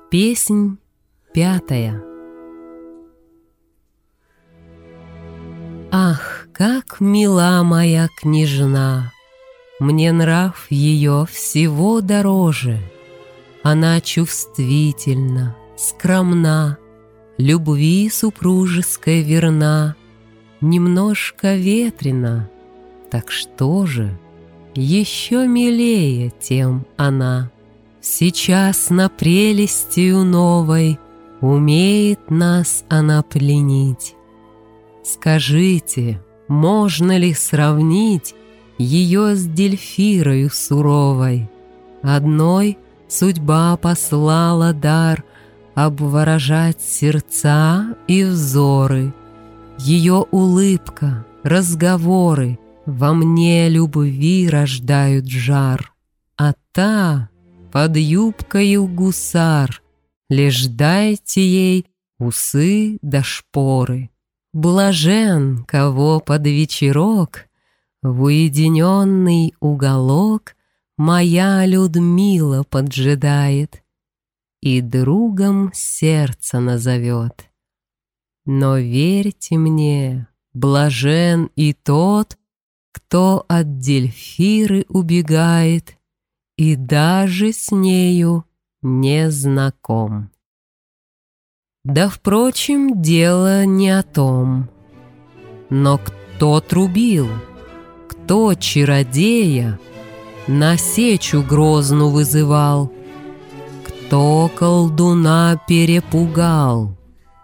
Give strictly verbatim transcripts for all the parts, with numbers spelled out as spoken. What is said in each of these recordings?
Песнь пятая. Ах, как мила моя княжна! Мне нрав ее всего дороже. Она чувствительна, скромна, любви супружеской верна, немножко ветрена, так что же, еще милее тем она. Сейчас на прелестью новой умеет нас она пленить. Скажите, можно ли сравнить ее с Дельфирою суровой? Одной судьба послала дар обворожать сердца и взоры. Ее улыбка, разговоры во мне любви рождают жар, а та под юбкою гусар, лишь дайте ей усы да шпоры. Блажен, кого под вечерок в уединенный уголок моя Людмила поджидает и другом сердце назовет. Но верьте мне, блажен и тот, кто от Дельфиры убегает и даже с нею не знаком. Да, впрочем, дело не о том. Но кто трубил, кто чародея на сечу грозну вызывал, кто колдуна перепугал?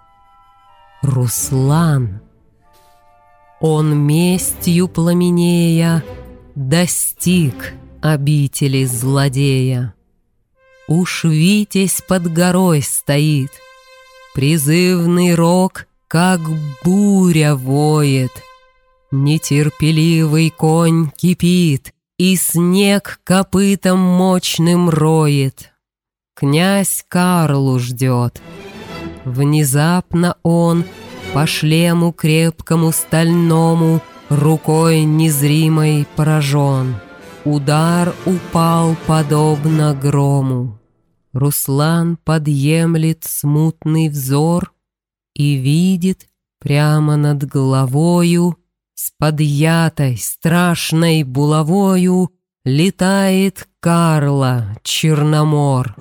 Руслан. Он местью пламенея достиг обители злодея. Уж Витязь под горой стоит, призывный рог, как буря, воет. Нетерпеливый конь кипит, и снег копытом мощным роет. Князь Карлу ждет. Внезапно он по шлему крепкому стальному рукой незримой поражен. Удар упал подобно грому. Руслан подъемлет смутный взор и видит прямо над головою с подъятой страшной булавою летает Карла Черномор.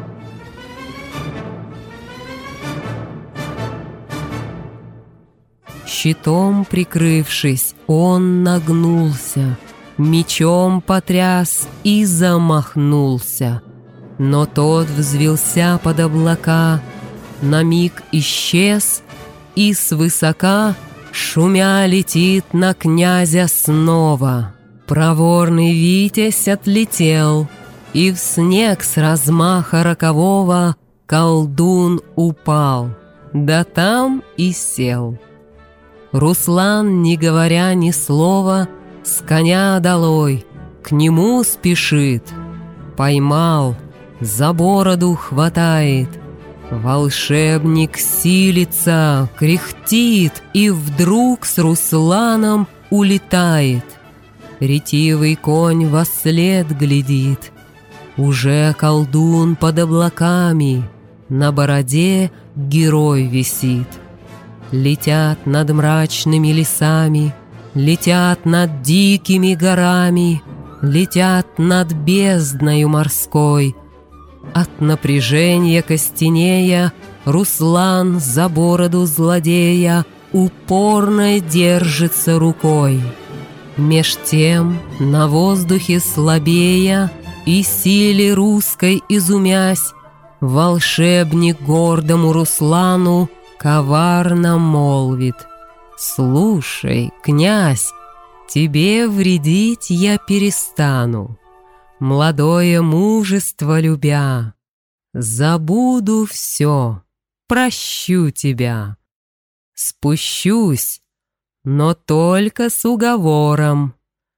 Щитом прикрывшись, он нагнулся, мечом потряс и замахнулся. Но тот взвился под облака, на миг исчез, и свысока шумя летит на князя снова. Проворный Витязь отлетел, и в снег с размаха рокового колдун упал, да там и сел. Руслан, не говоря ни слова, с коня долой к нему спешит. Поймал, за бороду хватает. Волшебник силится, кряхтит и вдруг с Русланом улетает. Ретивый конь вослед глядит. Уже колдун под облаками, на бороде герой висит. Летят над мрачными лесами, летят над дикими горами, летят над бездною морской. От напряжения костенея Руслан за бороду злодея упорно держится рукой. Меж тем на воздухе слабея и силе русской изумясь, волшебник гордому Руслану коварно молвит: «Слушай, князь, тебе вредить я перестану. Молодое мужество любя, забуду все, прощу тебя. Спущусь, но только с уговором».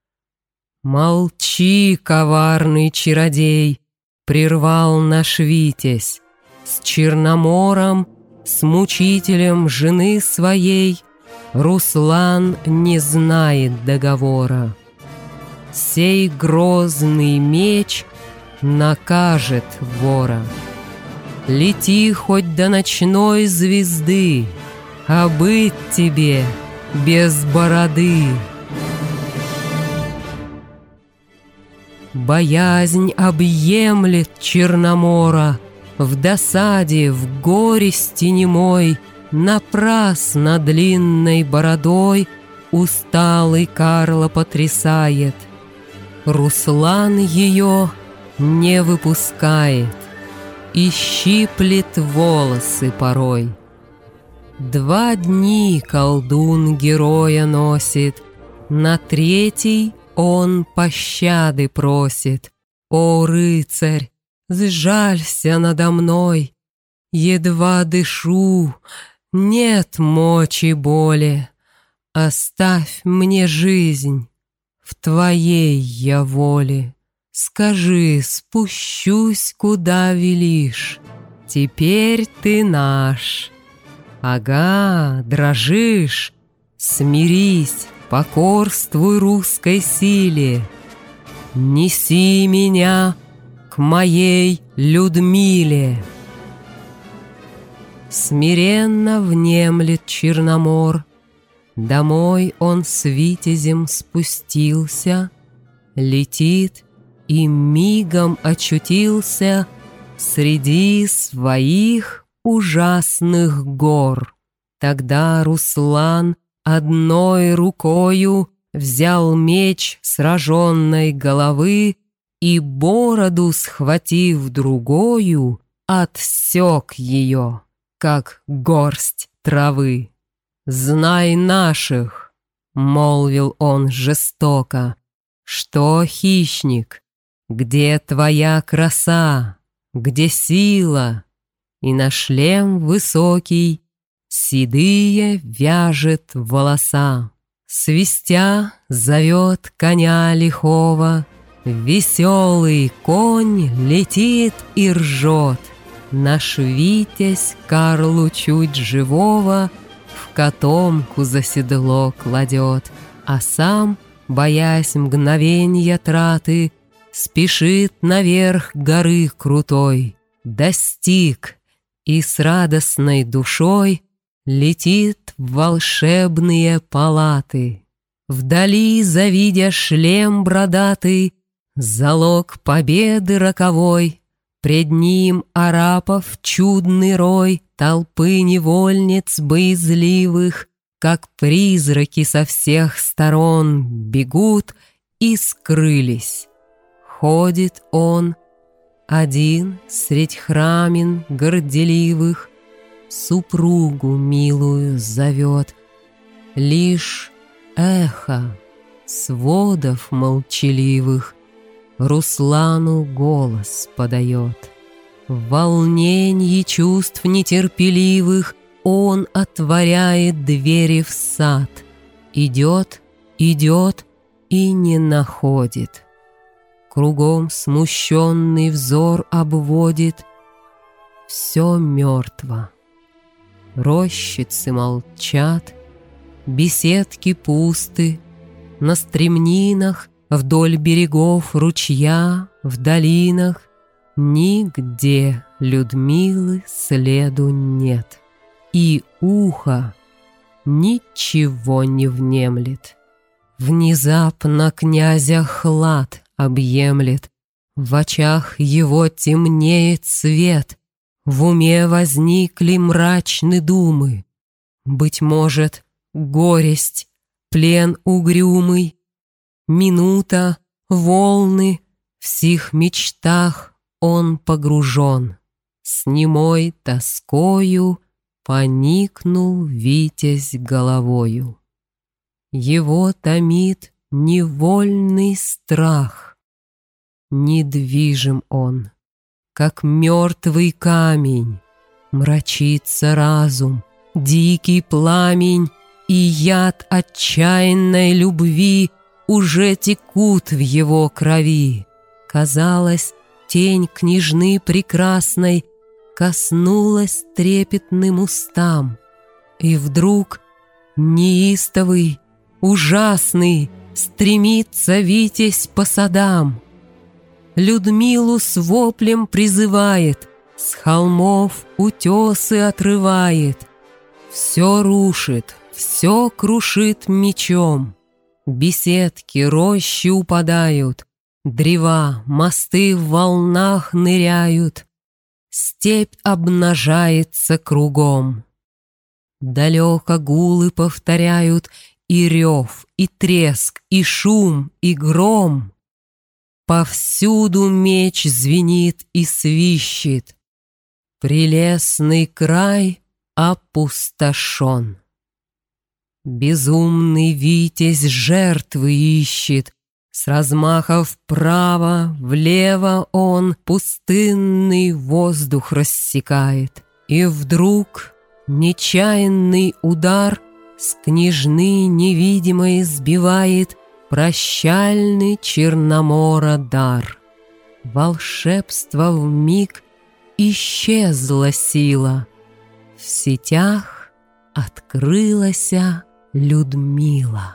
«Молчи, коварный чародей!» — прервал наш Витязь. «С Черномором, с мучителем жены своей Руслан не знает договора. Сей грозный меч накажет вора». лети хоть до ночной звезды, а быть тебе без бороды. Боязнь объемлет Черномора, в досаде, в горести немой, напрасно длинной бородой усталый Карло потрясает. Руслан ее не выпускает и щиплет волосы порой. Два дни колдун героя носит, на третий он пощады просит. О, рыцарь, сжалься надо мной, едва дышу, нет мочи боли. Оставь мне жизнь, в твоей я воле. Скажи, спущусь, куда велишь, теперь ты наш. Ага, дрожишь, смирись, покорствуй русской силе. Неси меня к моей Людмиле. Смиренно внемлет Черномор, домой он с витязем спустился, летит и мигом очутился среди своих ужасных гор. Тогда Руслан одной рукою взял меч сраженной головы и, бороду схватив другою, отсек ее, как горсть травы. «Знай наших», — молвил он жестоко, — «что, хищник, где твоя краса, где сила?» И на шлем высокий седые вяжет волоса. Свистя зовет коня лихого, веселый конь летит и ржет. Наш витязь Карлу чуть живого в котомку за седло кладет, а сам, боясь мгновенья траты, спешит наверх горы крутой. Достиг и с радостной душой летит в волшебные палаты. Вдали, завидя шлем бродатый, залог победы роковой, пред ним арапов чудный рой, толпы невольниц боязливых, как призраки со всех сторон бегут и скрылись. Ходит он один средь храмин горделивых, супругу милую зовет. Лишь эхо сводов молчаливых Руслану голос подает. В волненье чувств нетерпеливых он отворяет двери в сад. Идет, идет и не находит. Кругом смущенный взор обводит. Все мертво. Рощицы молчат, беседки пусты, на стремнинах, вдоль берегов ручья, в долинах нигде Людмилы следу нет, и ухо ничего не внемлет. Внезапно князя хлад объемлет, в очах его темнеет свет, в уме возникли мрачны думы. Быть может, горесть, плен угрюмый, минута, волны, в сих мечтах он погружен. С немой тоскою поникнул витязь головою. Его томит невольный страх. Недвижим он, как мертвый камень, мрачится разум, дикий пламень, и яд отчаянной любви уже текут в его крови. Казалось, тень княжны прекрасной коснулась трепетным устам, и вдруг неистовый, ужасный стремится витязь по садам. Людмилу с воплем призывает, С холмов утесы отрывает, все рушит, все крушит мечом. Беседки, рощи упадают, древа, мосты в волнах ныряют. Степь обнажается кругом. Далеко гулы повторяют и рев, и треск, и шум, и гром. Повсюду меч звенит и свищет. Прелестный край опустошен. Безумный витязь жертвы ищет. С размаха вправо, влево он пустынный воздух рассекает. И вдруг нечаянный удар с княжны невидимой сбивает прощальный Черномора дар. Волшебство вмиг исчезла сила, в сетях открылась Людмила.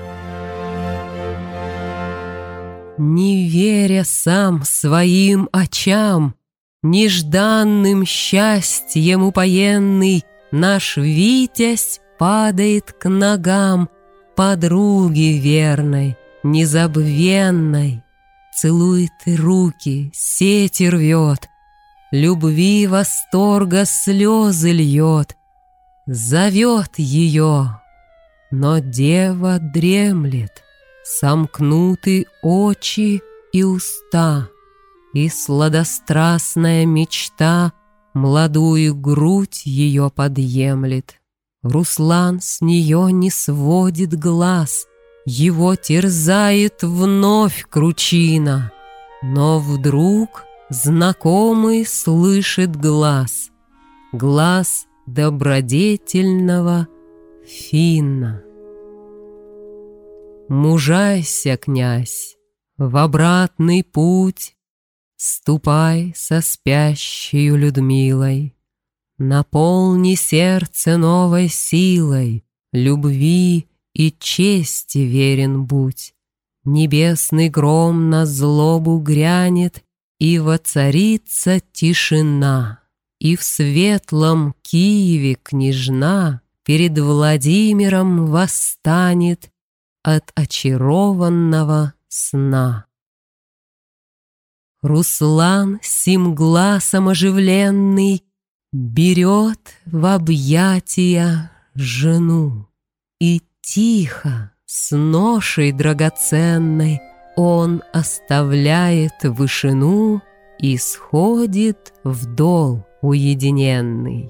Не веря сам своим очам, нежданным счастьем упоенный, наш Витязь падает к ногам подруги верной, незабвенной. Целует руки, сети рвет, любви восторга слезы льет, зовет ее, но дева дремлет, сомкнуты очи и уста, и сладострастная мечта молодую грудь ее подъемлет. Руслан с нее не сводит глаз, его терзает вновь кручина, но вдруг знакомый слышит глаз, глаз добродетельного Финна. Мужайся, князь, в обратный путь ступай со спящей Людмилой. Наполни сердце новой силой, любви и чести верен будь. Небесный гром на злобу грянет, и воцарится тишина. И в светлом Киеве княжна перед Владимиром восстанет от очарованного сна. Руслан сим гласом оживленный берет в объятия жену, и тихо, с ношей драгоценной, он оставляет вышину и сходит в дол уединенный.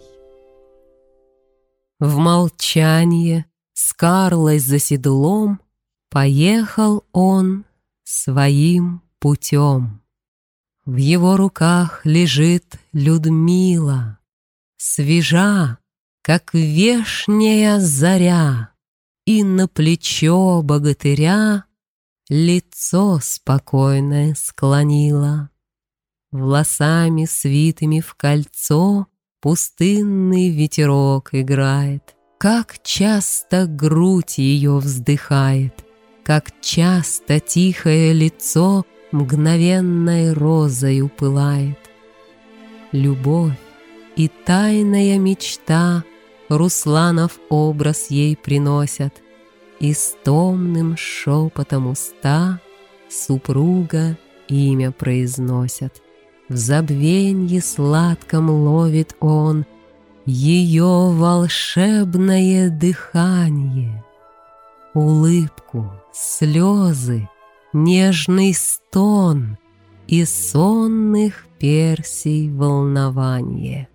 В молчанье с Карлой за седлом поехал он своим путем. В его руках лежит Людмила, свежа, как вешняя заря, и на плечо богатыря лицо спокойное склонила. Волосами свитыми в кольцо пустынный ветерок играет. Как часто грудь ее вздыхает, как часто тихое лицо мгновенной розою пылает. Любовь и тайная мечта Русланов образ ей приносят, и с томным шепотом уста супруга имя произносят. В забвенье сладком ловит он ее волшебное дыхание, улыбку, слезы, нежный стон и сонных персей волнование.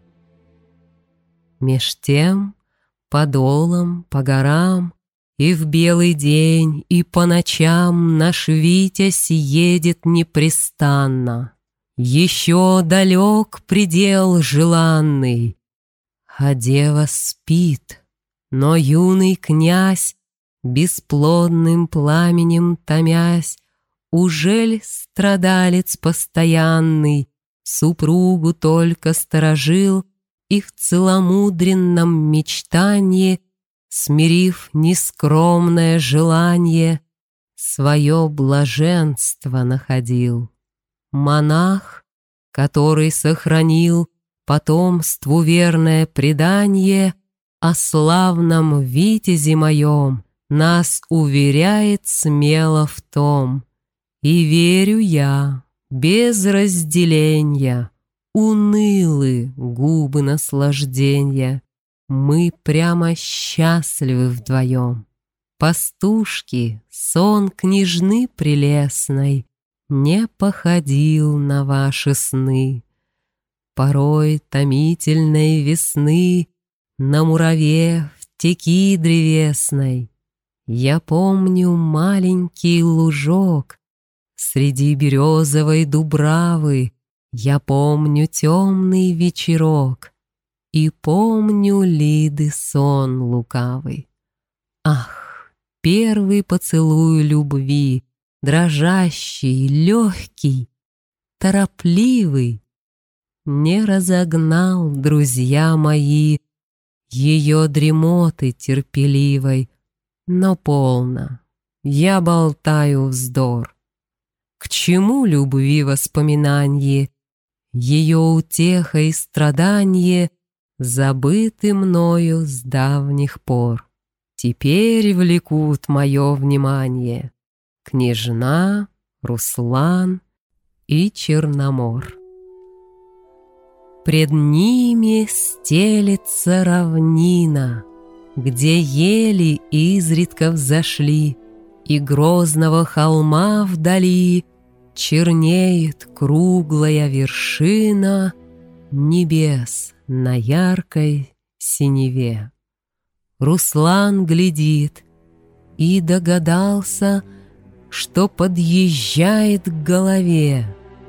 Меж тем по долам, по горам и в белый день, и по ночам наш Витязь едет непрестанно. Еще далек предел желанный, а дева спит, но юный князь, бесплодным пламенем томясь, ужель страдалец постоянный, супругу только сторожил и в целомудренном мечтанье, смирив нескромное желание, свое блаженство находил. Монах, который сохранил потомству верное преданье о славном витязе моем, нас уверяет смело в том. И верю я, без разделения, унылы губы наслаждения, мы прямо счастливы вдвоем. Пастушки, сон княжны прелестной не походил на ваши сны. Порой томительной весны на мураве в теки древесной я помню маленький лужок среди березовой дубравы, я помню темный вечерок и помню Лиды сон лукавый. Ах, первый поцелуй любви, дрожащий, легкий, торопливый, не разогнал, друзья мои, ее дремоты терпеливой, но полно, я болтаю вздор. К чему любви воспоминанье, ее утеха и страданье забыты мною с давних пор. Теперь влекут мое внимание княжна, Руслан и Черномор. Пред ними стелется равнина, где ели изредка взошли, и грозного холма вдали чернеет круглая вершина небес на яркой синеве. Руслан глядит и догадался, что подъезжает к голове.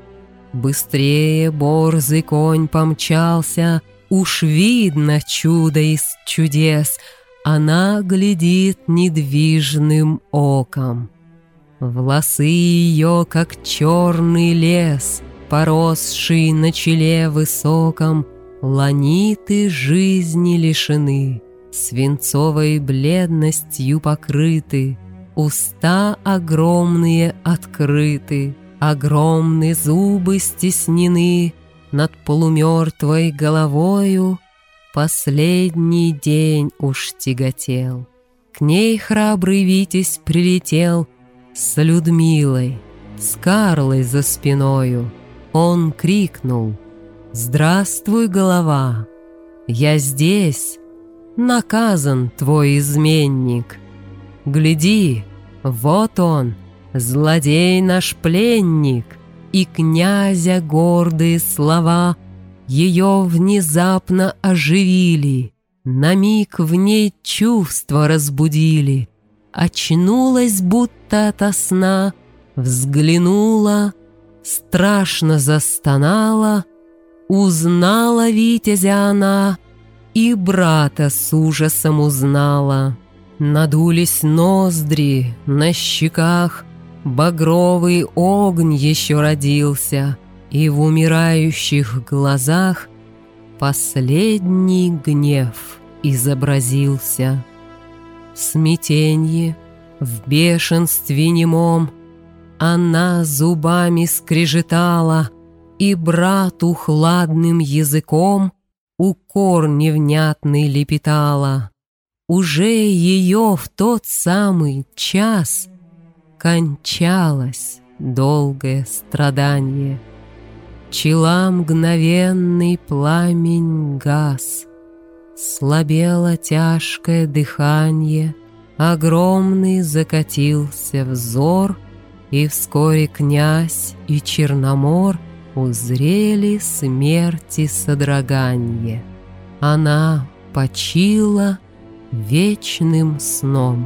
Быстрее борзый конь помчался, уж видно чудо из чудес, она глядит недвижным оком. Волосы ее, как черный лес, поросший на челе высоком, ланиты жизни лишены, свинцовой бледностью покрыты, уста огромные открыты, огромные зубы стеснены, над полумертвой головою последний день уж тяготел. К ней храбрый Витязь прилетел с Людмилой, с Карлой за спиною. Он крикнул: «Здравствуй, голова! Я здесь, наказан твой изменник. Гляди, вот он, злодей наш пленник!» И князя гордые слова ее внезапно оживили, на миг в ней чувства разбудили. Очнулась будто ото сна, взглянула, страшно застонала, узнала Витязя она и брата с ужасом узнала. Надулись ноздри, на щеках багровый огонь еще родился, и в умирающих глазах последний гнев изобразился. В смятенье, в бешенстве немом она зубами скрежетала, и брату хладным языком укор невнятный лепетала. Уже ее в тот самый час кончалось долгое страдание. Чела мгновенный пламень гас, слабело тяжкое дыхание, огромный закатился взор, и вскоре князь и Черномор узрели смерти содроганье. Она почила вечным сном.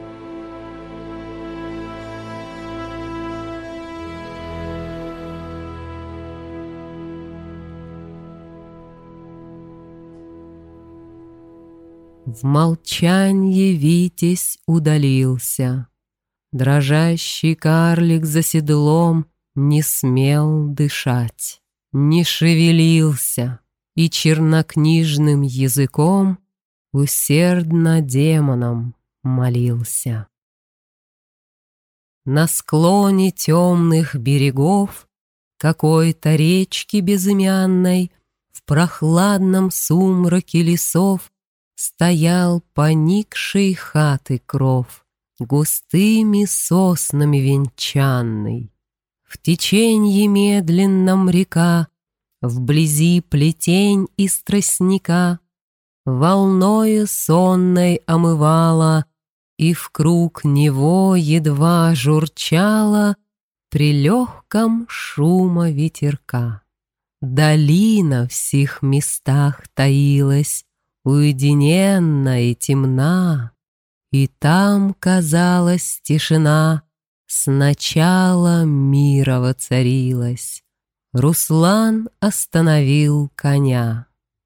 В молчанье Витязь удалился. Дрожащий карлик за седлом не смел дышать, не шевелился и чернокнижным языком усердно демонам молился. На склоне темных берегов какой-то речки безымянной в прохладном сумраке лесов стоял поникшей хаты кров, густыми соснами венчанный. В теченье медленном река, вблизи плетень из тростника, волною сонной омывала, и вкруг него едва журчала при легком шума ветерка. Долина в сих местах таилась, уединенна и темна, и там, казалось, тишина с начала мира воцарилась. Руслан остановил коня.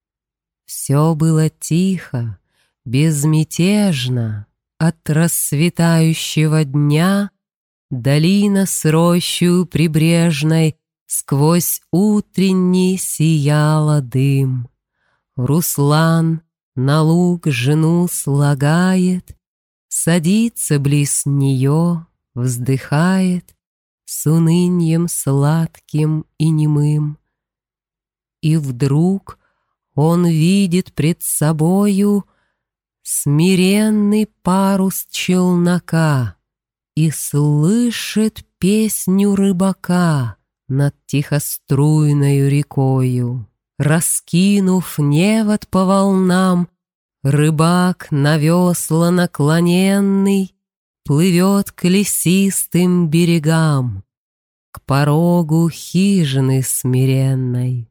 Все было тихо, безмятежно. От расцветающего дня долина с рощью прибрежной сквозь утренний сияла дым. Руслан на луг жену слагает, садится близ нее, вздыхает с уныньем сладким и немым. И вдруг он видит пред собою смиренный парус челнока и слышит песню рыбака над тихоструйною рекою. Раскинув невод по волнам, рыбак на весла наклоненный плывет к лесистым берегам, к порогу хижины смиренной.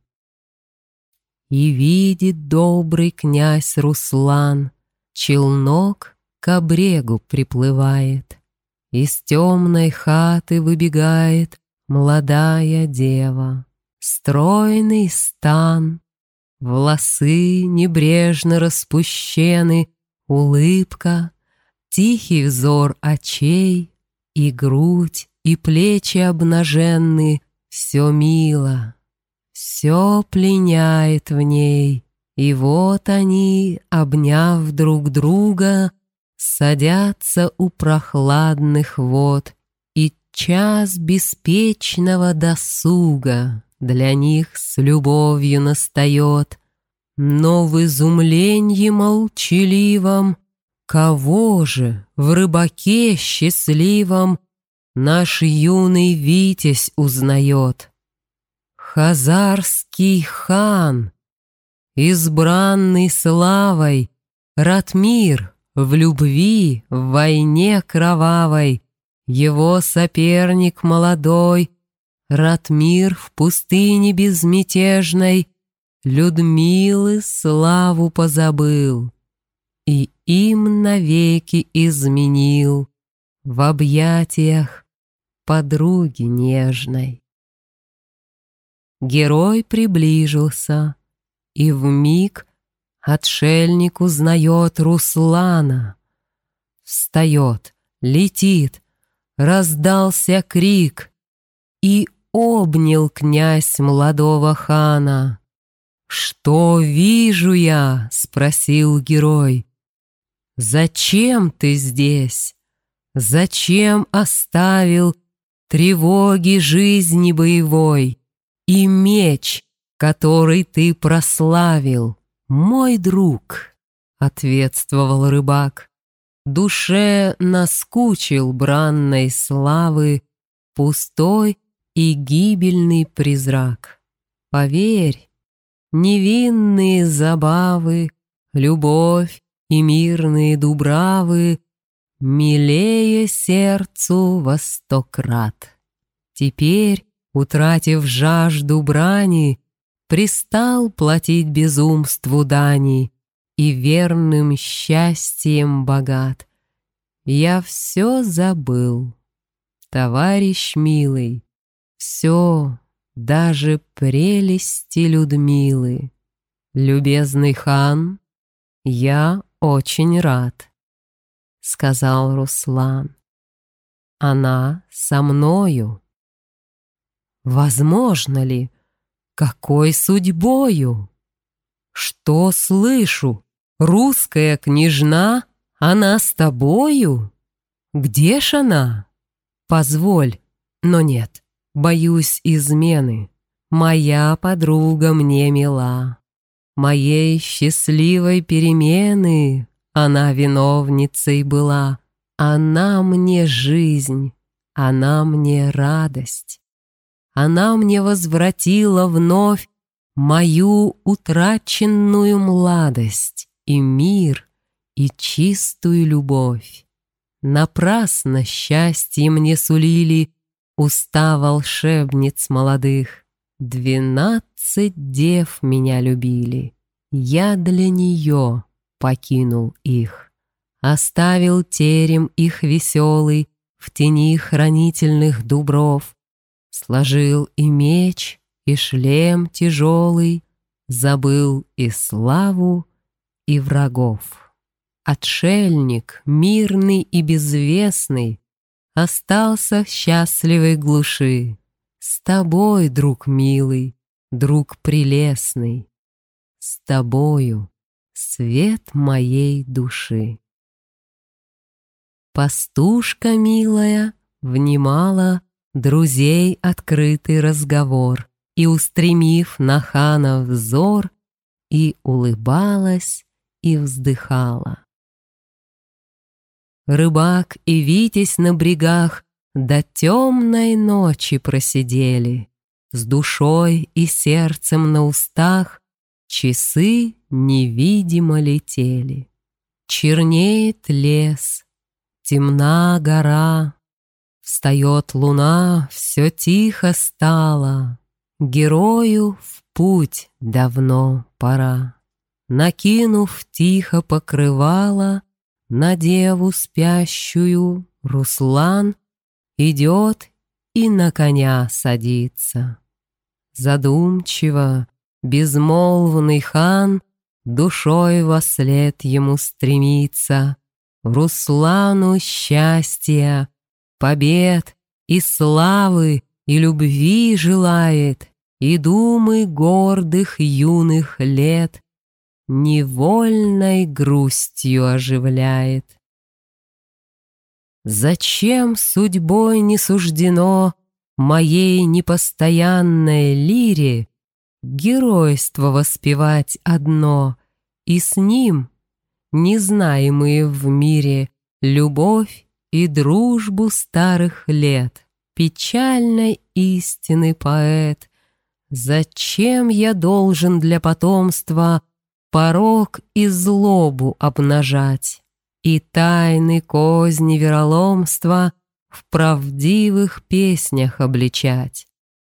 И видит добрый князь Руслан, челнок к обрегу приплывает, из темной хаты выбегает молодая дева. Стройный стан, волосы небрежно распущены, улыбка, тихий взор очей, и грудь, и плечи обнаженны, все мило, все пленяет в ней. И вот они, обняв друг друга, садятся у прохладных вод, и час беспечного досуга для них с любовью настает. Но в изумленье молчаливом кого же в рыбаке счастливом наш юный витязь узнает? Хазарский хан, избранный славой, Ратмир в любви, в войне кровавой, его соперник молодой, Ратмир в пустыне безмятежной Людмилы славу позабыл и им навеки изменил в объятиях подруги нежной. Герой приближился, и вмиг отшельник узнает Руслана. Встает, летит, раздался крик, и обнял князь молодого хана. «Что вижу я?» — спросил герой. «Зачем ты здесь? Зачем оставил тревоги жизни боевой и меч, который ты прославил, мой друг?» — ответствовал рыбак. Душе наскучил бранной славы пустой и гибельный призрак. Поверь, невинные забавы, любовь и мирные дубравы милее сердцу во сто крат. Теперь, утратив жажду брани, пристал платить безумству дани и верным счастьем богат. Я все забыл, товарищ милый, все, даже прелести Людмилы. Любезный хан, я очень рад, сказал Руслан. Она со мною. Возможно ли? Какой судьбою? Что слышу? Русская княжна, она с тобою? Где ж она? Позволь, но нет, боюсь измены, моя подруга мне мила. Моей счастливой перемены она виновницей была. Она мне жизнь, она мне радость. Она мне возвратила вновь мою утраченную младость и мир, и чистую любовь. Напрасно счастье мне сулили уста волшебниц молодых. Двенадцать дев меня любили, я для нее покинул их. Оставил терем их веселый в тени хранительных дубров. Сложил и меч, и шлем тяжелый, забыл и славу, и врагов. Отшельник, мирный и безвестный, остался в счастливой глуши. С тобой, друг милый, друг прелестный, с тобою свет моей души. Пастушка милая внимала друзей открытый разговор и, устремив на хана взор, и улыбалась, и вздыхала. Рыбак и витязь на брегах до темной ночи просидели, с душой и сердцем на устах часы невидимо летели. Чернеет лес, темна гора, встает луна, все тихо стало. Герою в путь давно пора. Накинув тихо покрывало на деву спящую, Руслан идет и на коня садится. Задумчиво, безмолвный хан душой вослед ему стремится. Руслану счастья, побед и славы, и любви желает, и думы гордых юных лет невольной грустью оживляет. Зачем судьбой не суждено моей непостоянной лире геройство воспевать одно, и с ним незнаемые в мире любовь и дружбу старых лет? Печальной истины поэт, зачем я должен для потомства порок и злобу обнажать и тайны козни вероломства в правдивых песнях обличать?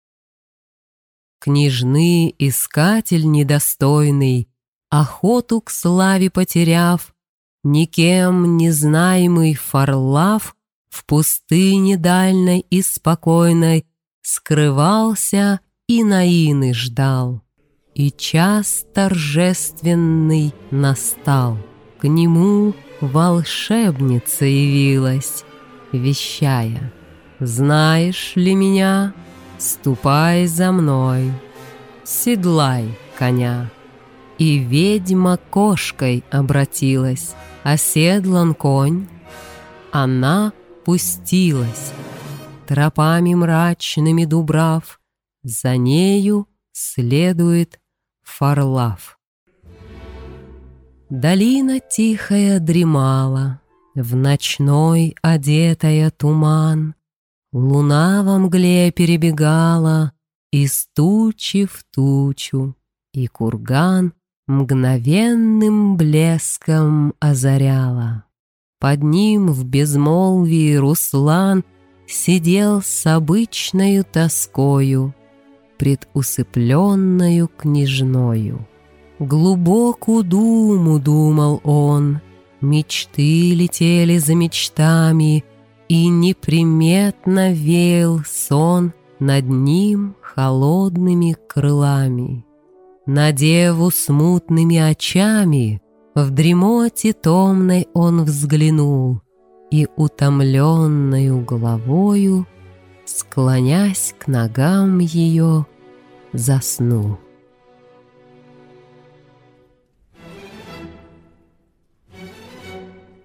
Княжны искатель недостойный, охоту к славе потеряв, никем не знаемый Фарлав в пустыне дальной и спокойной скрывался и Наины ждал. И час торжественный настал. К нему волшебница явилась, вещая: «Знаешь ли меня? Ступай за мной, седлай коня». И ведьма кошкой обратилась, оседлан конь. Она пустилась, тропами мрачными дубрав, за нею следует Фарлав. Долина тихая дремала, в ночной одетая туман. Луна во мгле перебегала из тучи в тучу, и курган мгновенным блеском озаряла. Под ним в безмолвии Руслан сидел с обычною тоскою пред усыпленною княжною. Глубокую думу думал он, мечты летели за мечтами, и неприметно веял сон над ним холодными крылами. На деву смутными очами в дремоте томной он взглянул и утомленною головою, склонясь к ногам ее, заснул.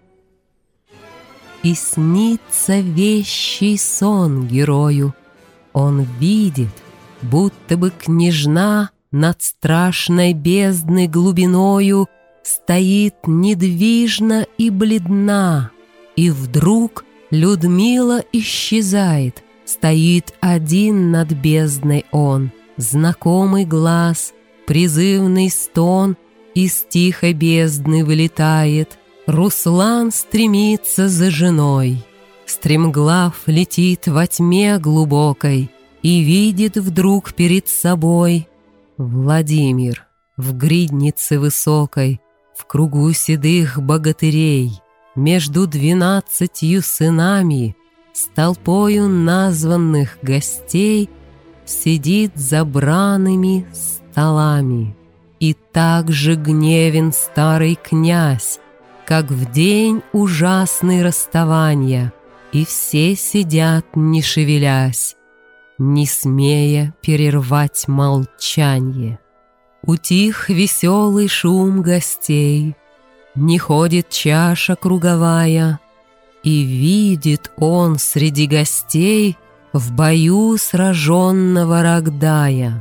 И снится вещий сон герою. Он видит, будто бы княжна над страшной бездной глубиною стоит недвижно и бледна, и вдруг Людмила исчезает, стоит один над бездной он, знакомый глаз, призывный стон из тихой бездны вылетает. Руслан стремится за женой, стремглав летит во тьме глубокой и видит вдруг перед собой Владимир в гриднице высокой, в кругу седых богатырей, между двенадцатью сынами, с толпою названных гостей, сидит за бранными столами. И так же гневен старый князь, как в день ужасный расставания, и все сидят, не шевелясь, не смея перервать молчанье. Утих веселый шум гостей, не ходит чаша круговая, и видит он среди гостей в бою сраженного Рогдая.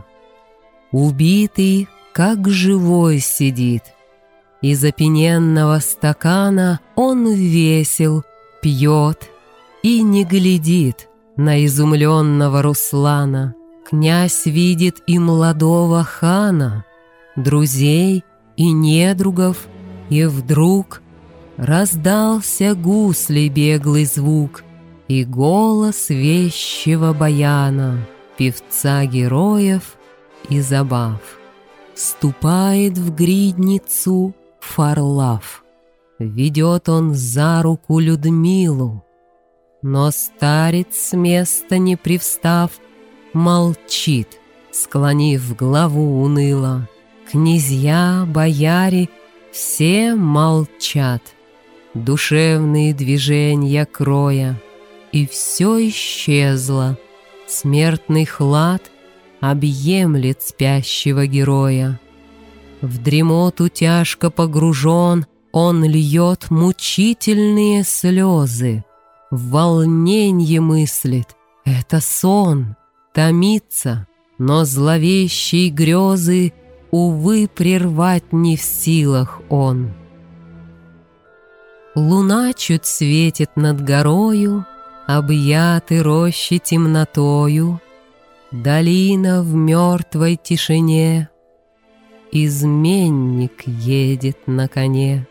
Убитый, как живой, сидит, из опьяненного стакана он весел, пьет и не глядит на изумленного Руслана. Князь видит и молодого хана, друзей и недругов, и вдруг раздался гуслей беглый звук и голос вещего баяна, певца героев и забав. Ступает в гридницу Фарлав, ведет он за руку Людмилу, но старец с места не привстав молчит, склонив главу уныло. Князья, бояре все молчат, душевные движения кроя, и все исчезло. Смертный хлад объемлет спящего героя. В дремоту тяжко погружен, он льет мучительные слезы. В волненье мыслит — это сон, томится, но зловещей грезы, увы, прервать не в силах он. Луна чуть светит над горою, объяты рощи темнотою, долина в мертвой тишине, изменник едет на коне.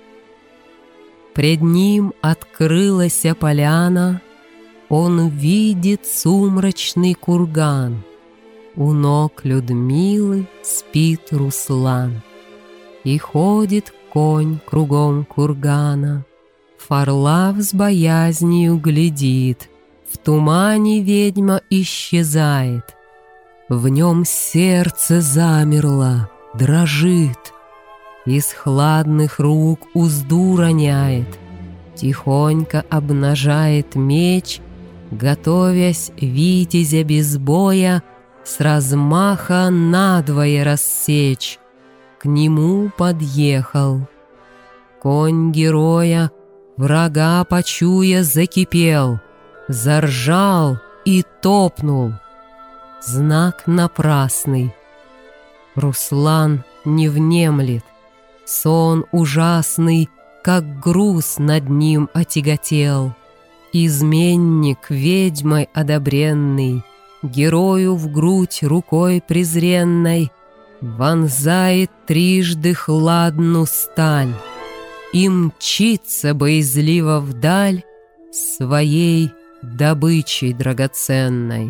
Пред ним открылась поляна, он видит сумрачный курган. У ног Людмилы спит Руслан, и ходит конь кругом кургана. Фарлав с боязнью глядит, в тумане ведьма исчезает. В нем сердце замерло, дрожит, из хладных рук узду роняет, тихонько обнажает меч, готовясь витязя без боя с размаха надвое рассечь. К нему подъехал конь героя, врага почуя закипел, заржал и топнул. Знак напрасный. Руслан не внемлет, сон ужасный, как груз над ним отяготел. Изменник ведьмой одобренный, герою в грудь рукой презренной вонзает трижды хладну сталь и мчится боязливо вдаль своей добычей драгоценной.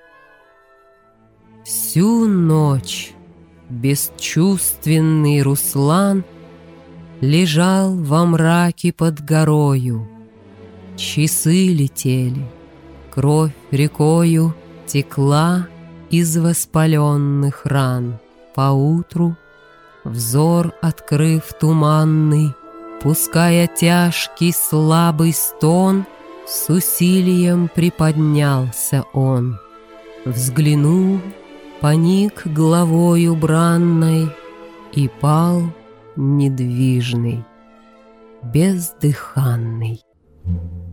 Всю ночь бесчувственный Руслан лежал во мраке под горою. Часы летели, кровь рекою текла из воспаленных ран. Поутру, взор открыв туманный, пуская тяжкий слабый стон, с усилием приподнялся он. Взглянул, поник головою бранной и пал недвижный, бездыханный.